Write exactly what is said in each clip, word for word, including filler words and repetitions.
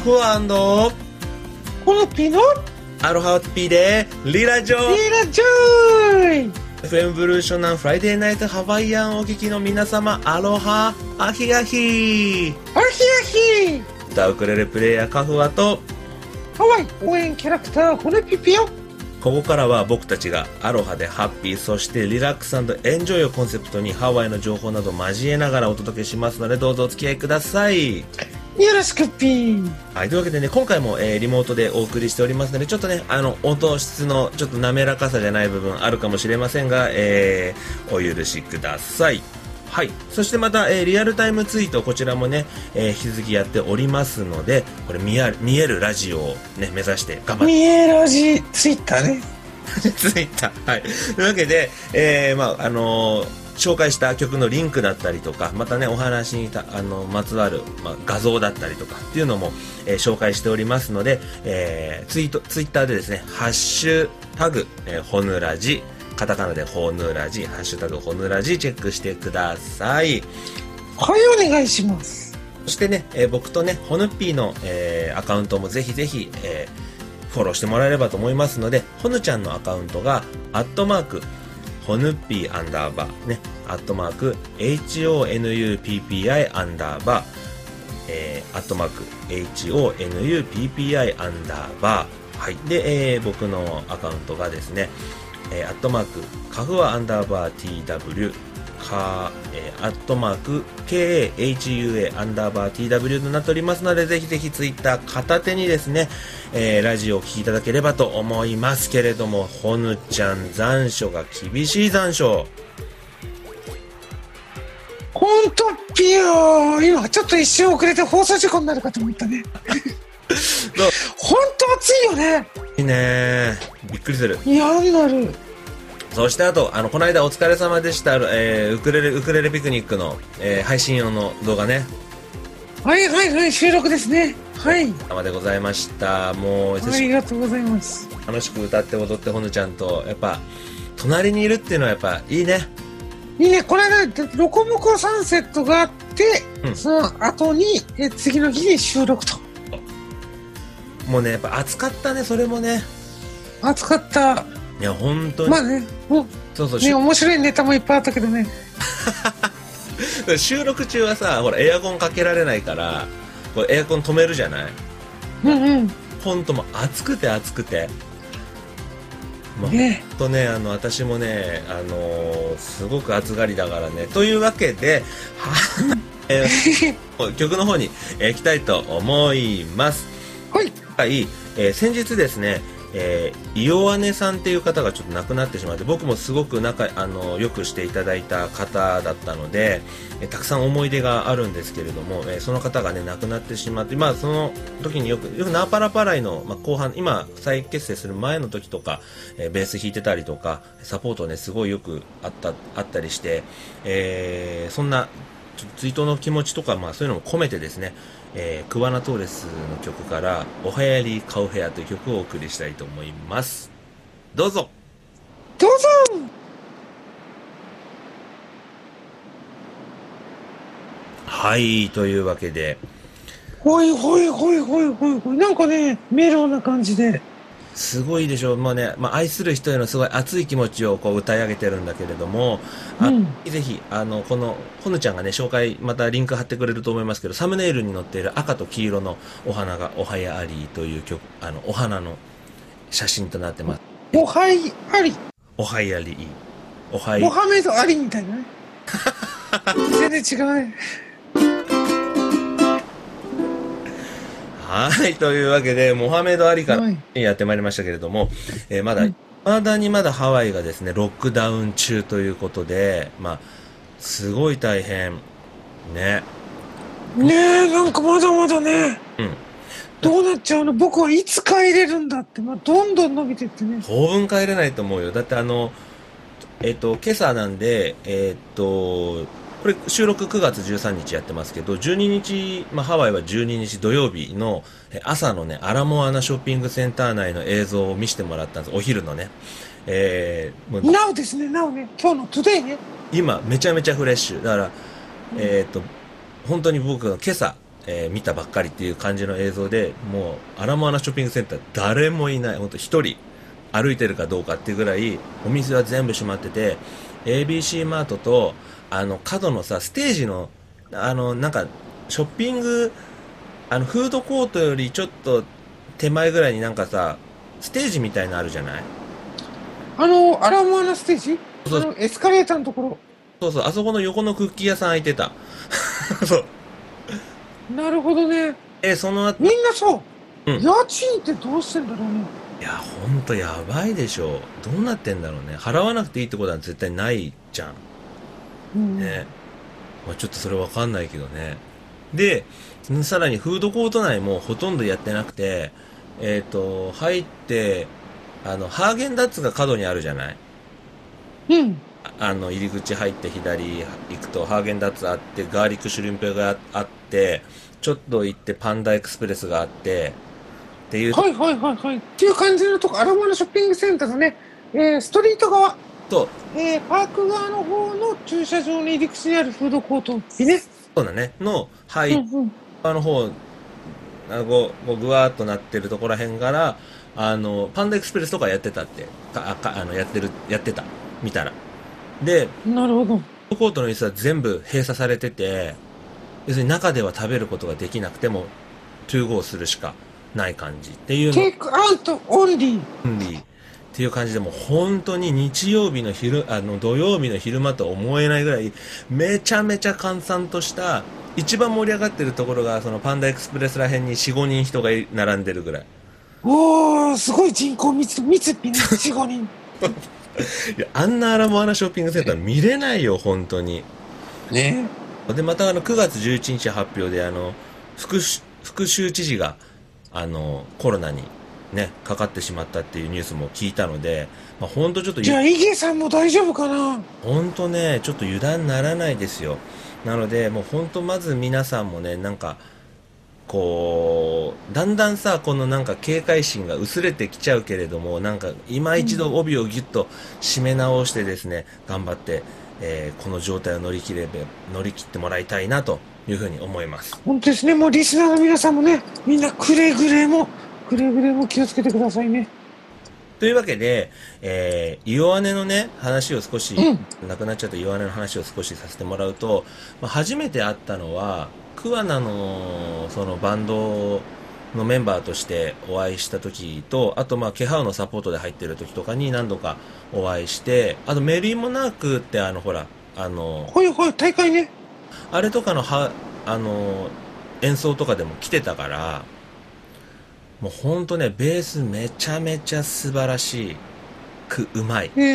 フォコノピーのアロハピーでリラジョーリラジョイエフエム ブルーショナンフライデーナイトハワイアンお聞きの皆様、アロハアヒアヒアヒアヒ歌ウクレレプレイヤーカフワとハワイ応援キャラクターコネピピよ。 ここからは僕たちがアロハでハッピー、そしてリラックス&エンジョイをコンセプトにハワイの情報など交えながらお届けしますので、どうぞお付き合いください。 よろしくピー。 はい、というわけでね、今回も、えー、リモートでお送りしておりますので、ちょっとね、あの音質のちょっと滑らかさじゃない部分あるかもしれませんが、えー、お許しください。はい、そしてまた、えー、リアルタイムツイート、こちらもね、えー、引き続きやっておりますので、これ見え、見えるラジオを、ね、目指して頑張って見えるラジツイッターねツイッター、はい、というわけで、えーまああのー、紹介した曲のリンクだったりとか、またねお話にたあのまつわる、まあ、画像だったりとかっていうのも、えー、紹介しておりますので、えー、ツイートツイッターでですね、ハッシュタグ、えー、ほぬらじ、カタカナでほぬらじ、ハッシュタグほぬらじチェックしてください。 はい、お願いします。 そしてね、えー、僕とねほぬっぴーの、えー、アカウントもぜひぜひ、えーフォローしてもらえればと思いますので、ほぬちゃんのアカウントがアットマークほぬっぴーアンダーバーね、アットマーク エイチオーエヌユーピーピーアイ アンダーバー、えー、アットマーク エイチオーエヌユーピーピーアイ アンダーバー、はい、で、えー、僕のアカウントがですね、えー、アットマークカフワアンダーバー ティーダブリューか、えー、アットマーク ケーエーエイチユーエー アンダーバー ティーダブリュー となっておりますので、ぜひぜひツイッター片手にですね、えー、ラジオを聴きいただければと思いますけれども、ほぬちゃん残暑が厳しい残暑。 ほんとピヨー、今ちょっと一瞬遅れて放送事故になるかと思ったねほんと暑いよね。 いいね、びっくりする。 嫌になる。 そしてあと、あのこの間お疲れ様でした、えー、ウクレレウクレレピクニックの、えー、配信用の動画ね。 はいはいはい、収録ですね。はい。 お疲れ様でございました。もうありがとうございます。 楽しく歌って踊ってほぬちゃんとやっぱ隣にいるっていうのはやっぱいいね。 いいね。これね、ロコモコサンセットがあって、うん、その後にえ次の日に収録と。 もうね、やっぱ暑かったね、それもね。 暑かった。 いや本当に。 まあね、おそうそう、 ね、面白いネタもいっぱいあったけどね収録中はさ、ほらエアコンかけられないからこれエアコン止めるじゃない。 うんうん。 ほんともう暑くて暑くて、まあ、 ね、 ほんとね、あの私もね、あのー、すごく暑がりだからね。というわけでは、えー、曲の方に行きたいと思います。 はい、 はい、えー、先日ですね、えー、イオアネさんっていう方がちょっと亡くなってしまって、僕もすごく仲あのよくしていただいた方だったので、えー、たくさん思い出があるんですけれども、えー、その方がね亡くなってしまって、まあその時によくよくナーパラパライの、まあ、後半、今再結成する前の時とか、えー、ベース弾いてたりとかサポートねすごいよくあったあったりして、えー、そんなちょっと追悼の気持ちとか、まあそういうのも込めてですね、えー、クワナトーレスの曲からおはやりカウヘアという曲をお送りしたいと思います。どうぞどうぞ。 はい、というわけで、 ほいほいほいほいほいほい、なんかねメロウな感じですごいでしょう。まあね、まあ、愛する人へのすごい熱い気持ちをこう歌い上げてるんだけれども、あ、うん、ぜひあのこのほぬちゃんがね紹介、またリンク貼ってくれると思いますけど、サムネイルに載っている赤と黄色のお花がおはやありという曲、あのお花の写真となってます。 おはやあり、 おはやり、おはモハメドアリみたいなね全然違うねはい、というわけでモハメド・アリからやってまいりましたけれども、はい、えー、まだ、はい、まだにまだハワイがですねロックダウン中ということで、まあすごい大変ね。 ねえ、なんかまだまだね、 うん、 どうなっちゃうの、僕はいつ帰れるんだって、まあ、どんどん伸びてってね。 当分帰れないと思うよ。だってあのえっ、ー、と今朝なんで、えっ、ー、とこれ収録くがつじゅうさんにちやってますけど、じゅうににち、まあ、ハワイはじゅうににち土曜日の朝のねアラモアナショッピングセンター内の映像を見せてもらったんです。お昼のね、えー、なおですね、なおね、今日のトゥデイね、 今めちゃめちゃフレッシュだから、えっ、ー、と本当に僕が今朝えー見たばっかりっていう感じの映像で、もうアラモアナショッピングセンター誰もいない、ほんと一人歩いてるかどうかっていうぐらいお店は全部閉まってて、 エービーシー マートとあの角のさステージのあのなんかショッピング、あのフードコートよりちょっと手前ぐらいになんかさステージみたいなのあるじゃない。 あの、アラモアナステージあそうの、エスカレーターのところ。 そうそう、あそこの横のクッキー屋さん開いてた。そうなるほどね。 えその後、 みんなそう。 うん家賃ってどうしてんだろうね。 いやほんとやばいでしょ。どうなってんだろうね。払わなくていいってことは絶対ないじゃんうん。 ね。まあ、ちょっとそれわかんないけどね。で、さらにフードコート内もほとんどやってなくて、えっ、と、入って、あの、ハーゲンダッツが角にあるじゃない。 うん。 ああの、入り口入って左行くとハーゲンダッツあって、ガーリックシュリンプがあって、ちょっと行ってパンダエクスプレスがあって、っていうはいはいはいはい。っていう感じのとこ、アラモアナショッピングセンターのね、えー、ストリート側、 と、 えー、パーク側の方の駐車場の入り口にあるフードコートにね。 そうだね、の、入っうんうん。 側の方、あのこうこうぐわーっとなってるところらへんから、あの、パンダエクスプレスとかやってたって、かあかあのやってる、やってた、見たら。で、 なるほど。 フードコートの椅子は全部閉鎖されてて、要するに中では食べることができなくても、トゥーゴーするしかない感じっていうのテイクアウトオンリー。 オンリーっていう感じで、もう本当に日曜日の昼、あの土曜日の昼間と思えないぐらい、めちゃめちゃ閑散とした、一番盛り上がってるところが、そのパンダエクスプレスらへんによん、ごにん人が並んでるぐらい。 おー、すごい人口密度、密っぴね、よん、ごにん。 いや、あんなアラモアナショッピングセンター見れないよ、本当に。 ねで、またあの、くがつじゅういちにち発表で、あの、副州、副州知事が、あの、コロナにね、かかってしまったっていうニュースも聞いたので、まあ、本当ちょっと、 じゃあ、イゲさんも大丈夫かな。 本当ね、ちょっと油断ならないですよ。なので、もう本当まず皆さんもね、なんか、こう、だんだんさ、このなんか警戒心が薄れてきちゃうけれども、なんか今一度帯をギュッと締め直してですね、頑張って、えーこの状態を乗り切れば、乗り切ってもらいたいなというふうに思います。 本当ですね、もうリスナーの皆さんもね、みんなくれぐれも、くれぐれも気をつけてくださいね。 というわけで、えー、イオアネのね、話を少し、 う亡くなっちゃったイオアネの話を少しさせてもらうと、まあ、初めて会ったのは、桑名の、そのバンドのメンバーとしてお会いした時と、あとまあ、ケハウのサポートで入ってる時とかに何度かお会いして、あとメリーモナークってあの、ほら、あの、 ほいほい、大会ね。 あれとかのは、あの、演奏とかでも来てたから、もうほんとね、ベースめちゃめちゃ素晴らしいく、うまい。 え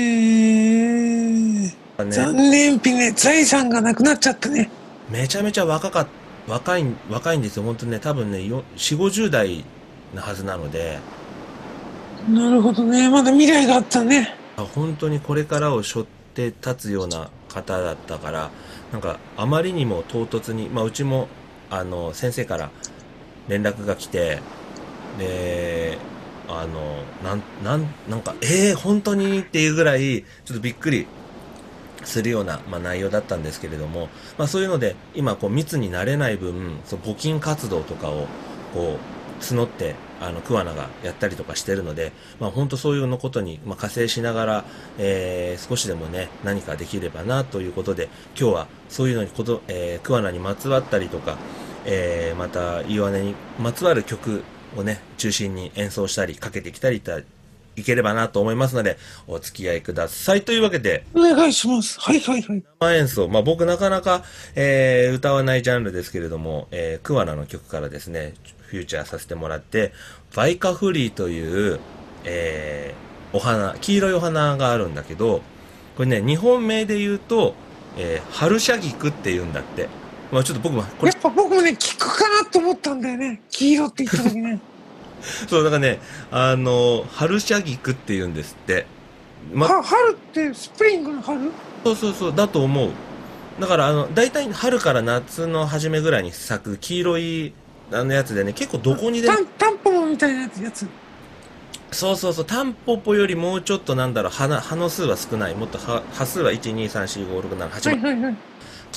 ー、残ね、 念ぴね、財産がなくなっちゃったね。 めちゃめちゃ若かっ、若い、若いんですよ。ほんとね、多分ね、よよん、ごじゅう代のはずなので、 なるほどね、まだ未来があったね。 あ本当にこれからを背負って立つような方だったから、なんかあまりにも唐突に、まあうちも、あの、先生から連絡が来て、で、あの、なん、なん、なんか、えー、本当にっていうぐらい、ちょっとびっくりするような、まあ、内容だったんですけれども、まあそういうので、今こう密になれない分、その募金活動とかを、こう、募って、あの、桑名がやったりとかしてるので、まあ本当そういうのことに、まあ加勢しながら、えー、少しでもね、何かできればなということで、今日はそういうのにこと、えー、桑名にまつわったりとか、えー、また、イオアネにまつわる曲をね、中心に演奏したり、かけてきたりたいければなと思いますので、お付き合いください。というわけで、 お願いします。はいはいはい。 生演奏、まあ僕なかなか、えー、歌わないジャンルですけれども、えー、クワナの曲からですね、フューチャーさせてもらって、バイカフリーという、えー、お花、黄色いお花があるんだけど、これね、日本名で言うと、えー、春シャギクって言うんだって。まあちょっと僕も、これやっ、ぱ僕もね、聞くかなと思ったんだよね。黄色って言った時ね。 そう、だからね、あの、春シャギクって言うんですって。ま、 は春ってスプリングの春。 そうそうそう、だと思う。だから、あの、大体春から夏の初めぐらいに咲く黄色い、あのやつでね、結構どこにでもタン、タンポポみたいなやつ。 そうそうそう、タンポポよりもうちょっとなんだろう、葉な葉の数は少ない。もっと葉葉数は、いち、に、さん、よん、ご、ろく、なな、はちまではいはいはい。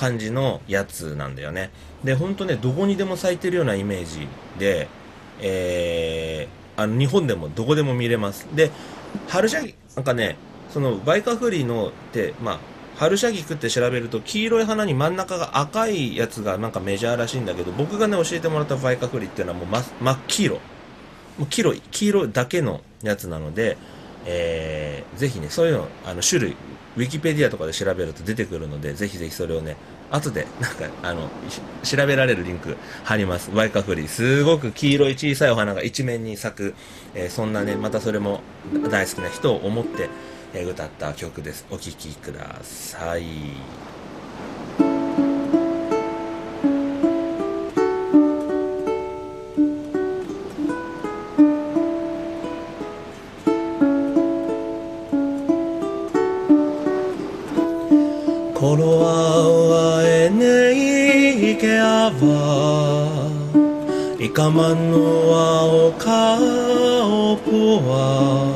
感じのやつなんだよね。で、ほんとね、どこにでも咲いてるようなイメージで、えー、あの、日本でもどこでも見れます。で、春シャギ、なんかね、その、バイカフリのって、まあ、春シャギクって調べると、黄色い花に真ん中が赤いやつがなんかメジャーらしいんだけど、僕がね、教えてもらったバイカフリっていうのはもう真、真っ黄色。もう黄色い、黄色だけのやつなので、えー、ぜひね、そういうの、あの、種類、ウィキペディアとかで調べると出てくるので、ぜひぜひそれをね、後で、なんか、あの、調べられるリンク貼ります。バイカフリ。すごく黄色い小さいお花が一面に咲く、えー、そんなね、またそれも大好きな人を思って、えー、歌った曲です。お聴きください。Ikamanua o kaopua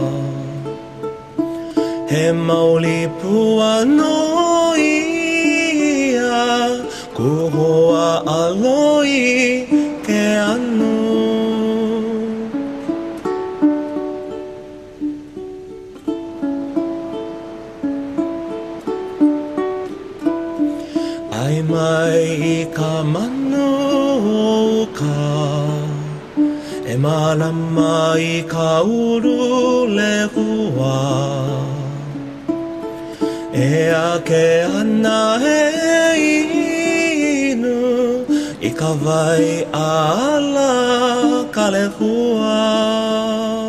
He mauli pua no ia Kuhoa aloi ke anu Ai mai ikamanua ka E marama I ka uru le hua E ake ana he inu I ka vai ala ka le hua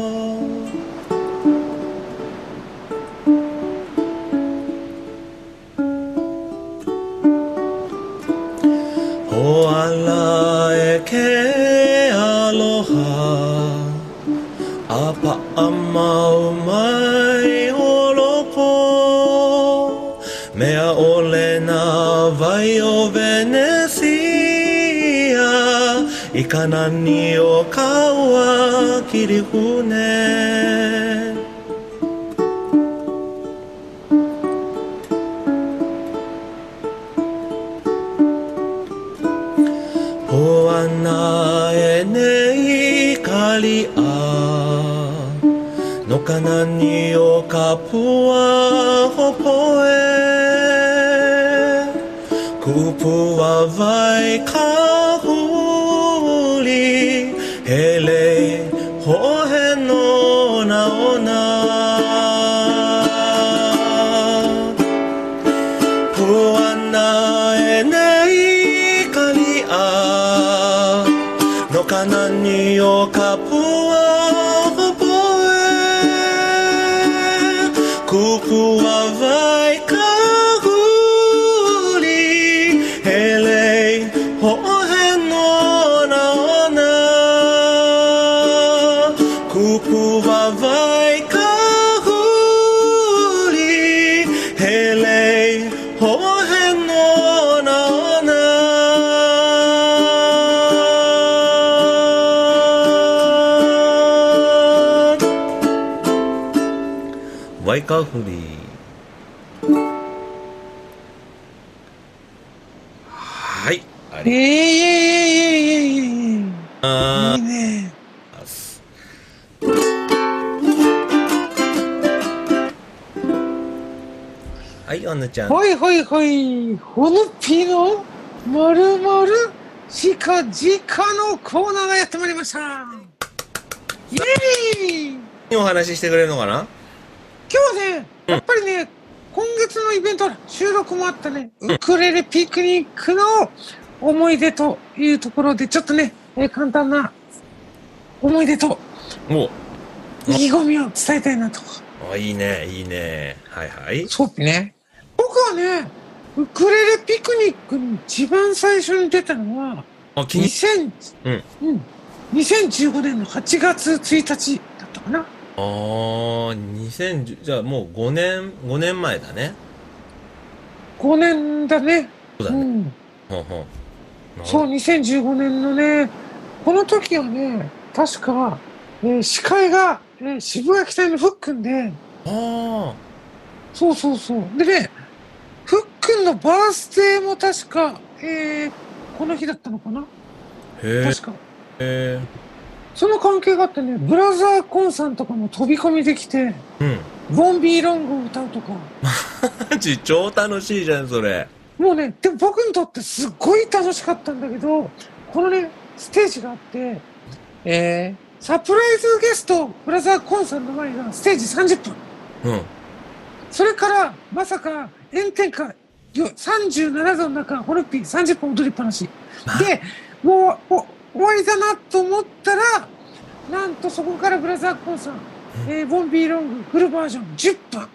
Ho ala e ke aloha Apa amau mai holoko Mea ole na vai o Venecia I ka nani o kaua kirihune Ho ana e nei kali'a No ka nani o ka pua hopoe Kupua vai ka huli Hele hohe no na ona Puana e nei kali'a No ka nani o ka pua Kupua vai ka huli Hele hohe no na ona Kupua vai ka huli Hele hohe no na ona Vai ka huliはい。ありええいあいね。 ます。はい、おぬちゃん。 ほいほいほい。ほのっぴーのまるまるしかじかのコーナーがやってまいりました。イエーイ。 お話ししてくれるのかな？ 今日ね、やっぱりね、今月のイベント、収録もあったね、ウクレレピクニックの思い出というところで、ちょっとね、えー簡単な思い出とお意気込みを伝えたいなと。 あ、いいね、いいね。はいはい。 そうね。僕はね、ウクレレピクニックに一番最初に出たのは、 あ、気ににせん、 うん。 うん、にせんじゅうごねんのはちがつついたちだったかな。 あー、にせんじゅう、じゃあもうごねん、ごねんまえだね。 ごねんだね。 そうだね。 うん。 ほんほん。 そう、にせんじゅうごねんのね、この時はね、確か、えー司会が、えー渋谷北のふっくんで、 あそうそうそう。でね、ふっくんのバースデーも確か、えー、この日だったのかな。 へえ。 確か。 へえ。 その関係があってね、ブラザーコンさんとかも飛び込みできて、 うん。 ボンビーロングを歌うとか。 マジ超楽しいじゃん、それ。 もうね、でも僕にとってすっごい楽しかったんだけど、このね、ステージがあって、えー、サプライズゲスト、ブラザーコンさんの前がステージさんじゅっぷん。 うん。 それから、まさか、炎天下、よさんじゅうななどの中、ホルピーさんじゅっぷん踊りっぱなし。で、もう、お終わりだなと思ったら、なんとそこからブラザーコンさん、えー、ボンビーロングフルバージョンじゅっぷん。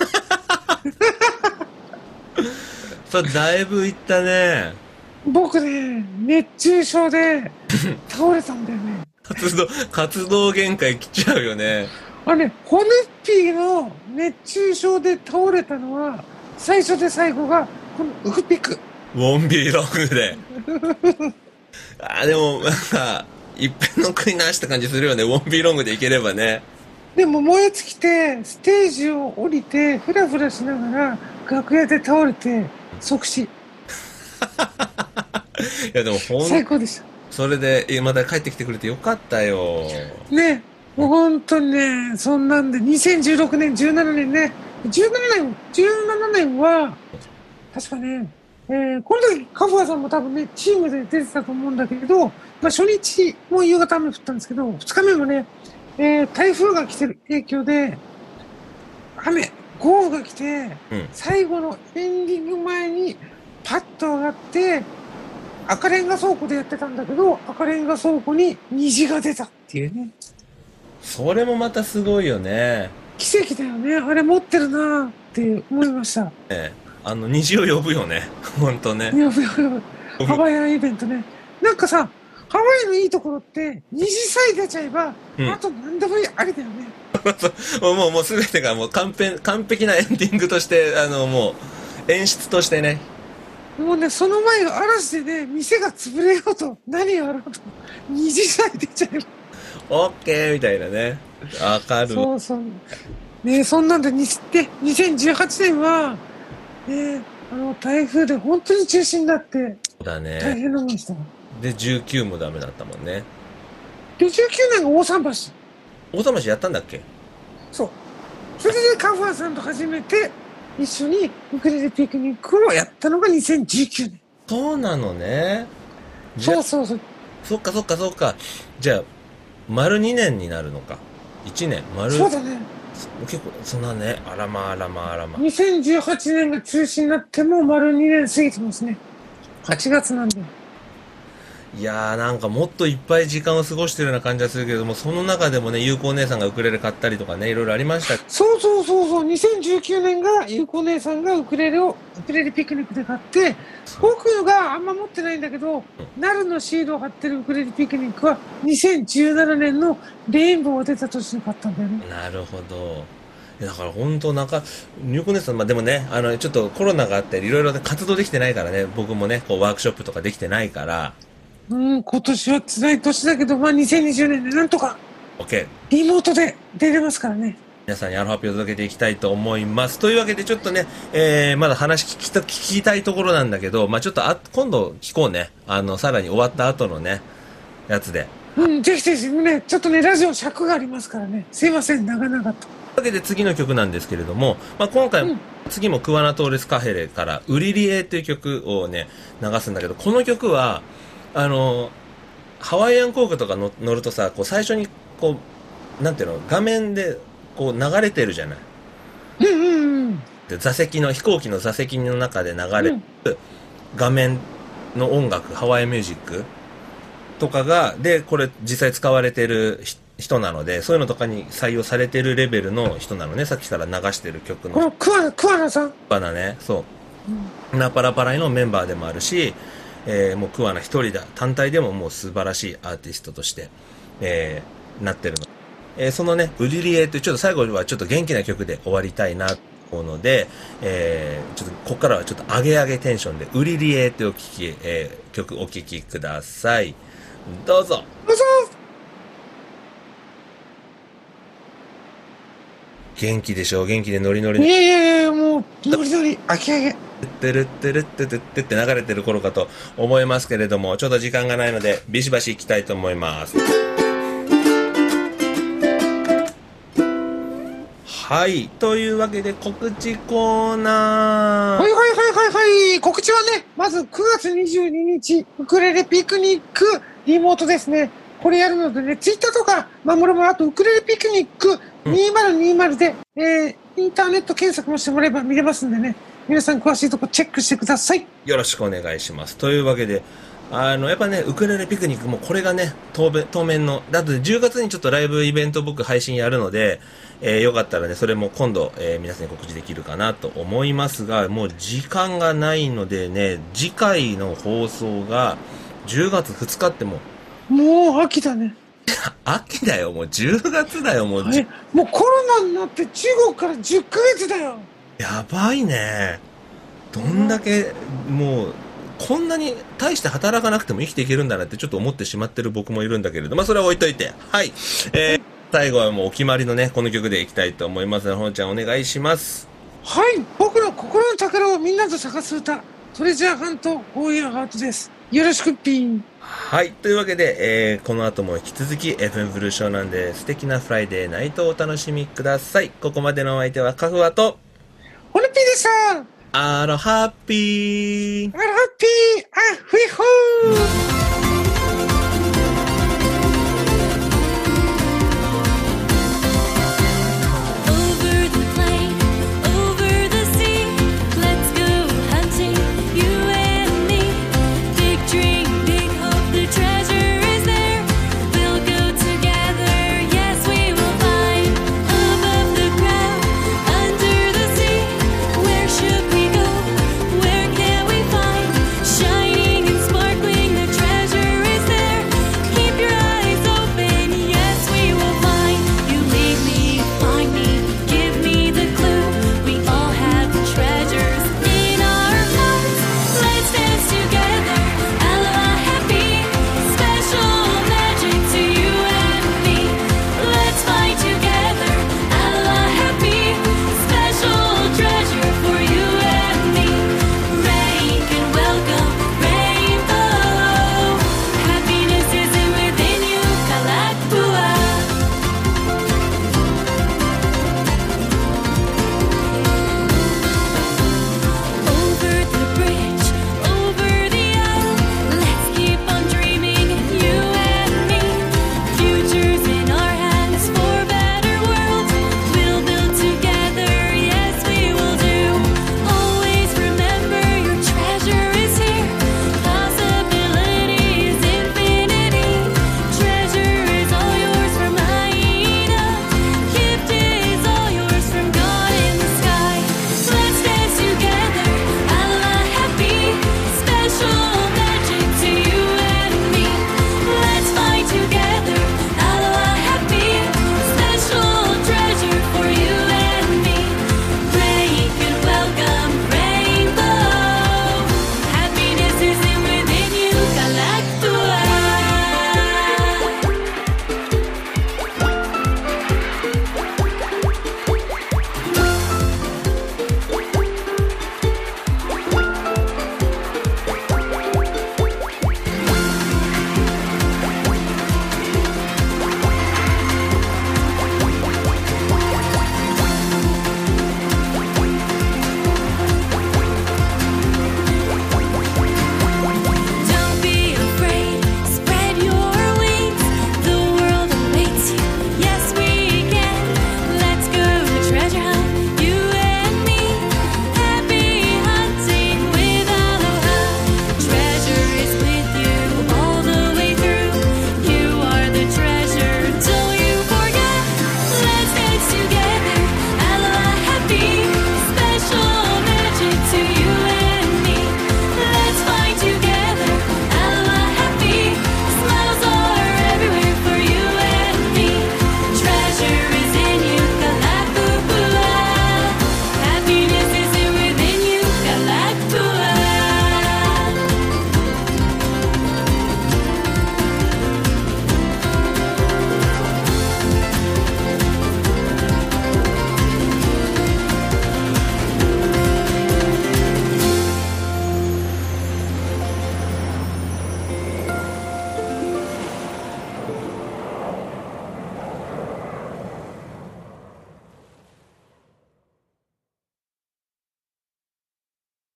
それだいぶいったね。 僕ね、熱中症で倒れたんだよね。 活動、活動限界来ちゃうよね。 あれね、ホヌッピーの熱中症で倒れたのは、最初で最後が、このウフピク。 ボンビーロングで。あーでも、なんか、一遍の食いなした感じするよね。ウォンビーロングでいければね。 でも燃え尽きて、ステージを降りて、ふらふらしながら、楽屋で倒れて、即死。 いやでもほん、 最高でした。 それで、えまた帰ってきてくれてよかったよ。 ね、もう本当にね、そんなんで、にせんじゅうろくねん、じゅうななねんね、じゅうななねん、じゅうななねんは、確かね、えー、この時、カフアさんも多分ね、チームで出てたと思うんだけど、まあ初日も夕方雨降ったんですけど、二日目もね、えー、台風が来てる影響で、雨、豪雨が来て、 うん。 最後のエンディング前にパッと上がって、赤レンガ倉庫でやってたんだけど、赤レンガ倉庫に虹が出たっていうね。 それもまたすごいよね。 奇跡だよね。あれ持ってるなーって思いました。 ねあの、虹を呼ぶよね。ほんとね。 やばいやばいやばい。ハワイアンイベントね。なんかさ、ハワイのいいところって、虹さえ出ちゃえば、 うんあと何でもいいありだよね。 もう、もうすべてがもう完璧、完璧なエンディングとして、あの、もう、演出としてね。 もうね、その前が嵐でね、店が潰れようと、何やろうと、虹さえ出ちゃえば。 オッケーみたいなね。わかる。 そうそう。ねそんなんで、にで、にせんじゅうはちねんは、ねあの、台風で本当に中止になって、 そうだ大ね。 変なもんでした。 で、じゅうきゅうもダメだったもんね。 で、じゅうきゅうねんが大桟橋。 大玉市やったんだっけ？ そう。それでカファーさんと初めて、一緒にウクレレピクニックをやったのがにせんじゅうきゅうねん。 そうなのね。じゃそうそうそう。 そっかそっかそっか。じゃあ、丸にねんになるのか。いちねん。丸。 そうだね。 結構、そんなね。あらまあらまあらま。 にせんじゅうはちねんが中止になっても丸にねん過ぎてますね。はちがつなんで。 いやーなんかもっといっぱい時間を過ごしてるような感じがするけども、その中でもね、有効姉さんがウクレレ買ったりとかね、いろいろありました。 そうそうそうそう。にせんじゅうきゅうねんがゆうこ姉さんがウクレレを、ウクレレピクニックで買って、僕があんま持ってないんだけど、ナルのシールを貼ってるウクレレピクニックはにせんじゅうななねんのレインボーが出た年に買ったんだよね。 なるほど。いやだから本当なんか、有効姉さん、まあでもね、あの、ちょっとコロナがあっていろいろ活動できてないからね、僕もね、こうワークショップとかできてないから、 うん、今年は辛い年だけど、まあにせんにじゅうねんでなんとか OK。 リモートで出れますからね。 皆さんにアロハピを届けていきたいと思います。というわけでちょっとね、えー、まだ話聞きた、聞きたいところなんだけど、まあちょっとあ、今度聞こうね。あの、さらに終わった後のね、やつで。 うん、ぜひぜひね、ちょっとね、ラジオ尺がありますからね。すいません、長々と。 というわけで次の曲なんですけれども、まあ今回、うん、次もクワナトーレスカヘレからウリリエという曲をね、流すんだけど、この曲は、あの、ハワイアン航空とか乗るとさ、こう最初にこう、なんていうの、画面でこう流れてるじゃない。 うんうんうん。 で座席の、飛行機の座席の中で流れる画面の音楽、ハワイアンミュージックとかが、で、これ実際使われてる人なので、そういうのとかに採用されてるレベルの人なのね、さっきから流してる曲の。 このクワナ、クワナさん。 クワナね、そう。うん、ナパラパライのメンバーでもあるし、えー、もうクワナ一人だ単体でももう素晴らしいアーティストとして、えー、なってるの、えー、そのねウリリエというちょっと最後はちょっと元気な曲で終わりたいなと思うので、えー、ちょっとここからはちょっと上げ上げテンションでウリリエというお聞き、えー、曲お聴きください。どうぞどうぞ。 元気でしょう。元気でノリノリで。 いやいやいやもうノリノリ飽き上げ。 てるってるってってってって流れてる頃かと思いますけれども、ちょっと時間がないのでビシバシいきたいと思います。はい、というわけで告知コーナー。 はいはいはいはいはい。告知はね、まずくがつにじゅうににち、ウクレレピクニックリモートですね。これやるのでね、ツイッターとか、まあ、もろもろあとウクレレピクニックにせんにじゅうで、うん、えー、インターネット検索もしてもらえば見れますんでね、皆さん詳しいとこチェックしてください。 よろしくお願いします。というわけで、あの、やっぱね、ウクレレピクニックもこれがね、当面、当面の、だってじゅうがつにちょっとライブイベント僕配信やるので、えー、よかったらね、それも今度、えー、皆さんに告知できるかなと思いますが、もう時間がないのでね、次回の放送がじゅうがつふつかってもう、もう秋だね。 秋だよ、もうじゅうがつだよ、もう。 はい、もうコロナになって中国からじゅっかげつだよ。 やばいね。どんだけ、もう、こんなに大して働かなくても生きていけるんだなってちょっと思ってしまってる僕もいるんだけれど、まあそれは置いといて。はい。えー、最後はもうお決まりのね、この曲でいきたいと思いますので、ほのちゃんお願いします。 はい。僕の心の宝をみんなと探す歌。それじゃあハント、オーイヤーハートです。よろしくピン。 はい。というわけで、えー、この後も引き続き エフエム ブルーショーなんで素敵なフライデーナイトをお楽しみください。ここまでのお相手はカフワと、 ホルピーでした。 アロハッピー。 アロハッピー。あ、フィホー。